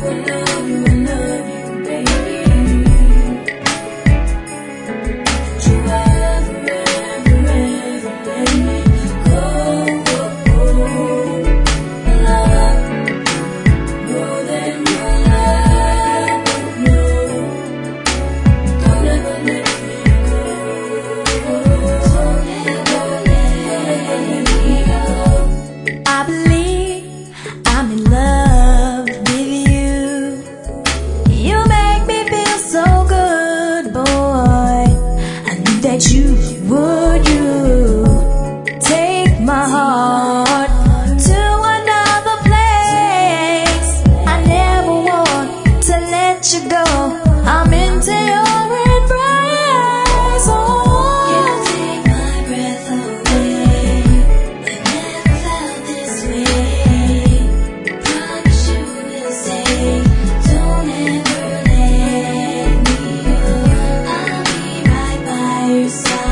Would you take my heart to another place? I never want to let you go. I'm into your embrace. Oh, you take my breath away. I never felt this way. Promise you will stay. Don't ever let me go. I'll be right by your side.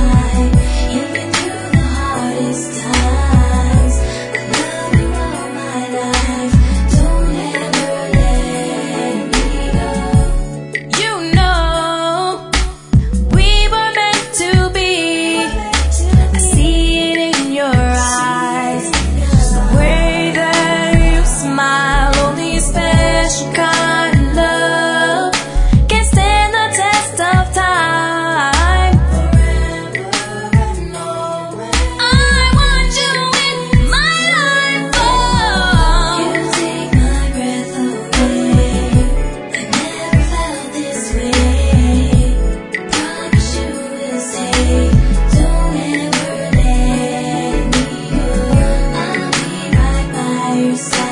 Don't ever let me go. I'll be right by your side.